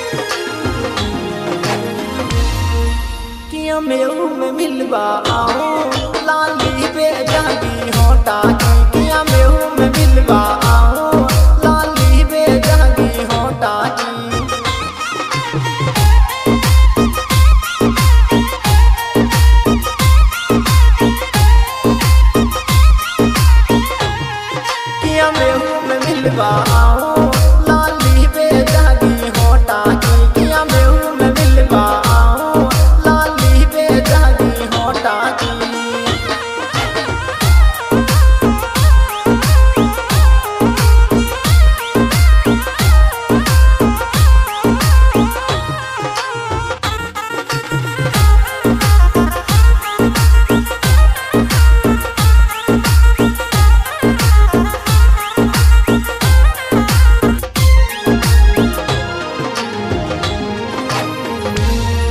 किया मेहू में मिलवा आओ लाली पे जागी होटा की। किया मेहू में मिलवा आओ लाली पे जागी होटा की। किया मेहू में मिलवा आओ लाली पे जागी होटा की। किया मेहू में मिलवा आओ लाली पे जागी होटा की।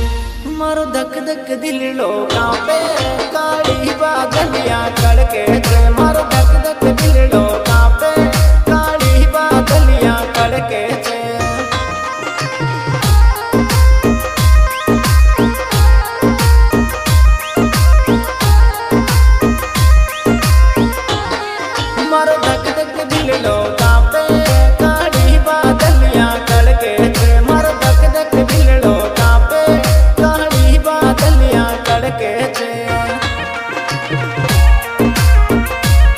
मारो धक धक दिल लोगा पे काली बादलियां कड़के।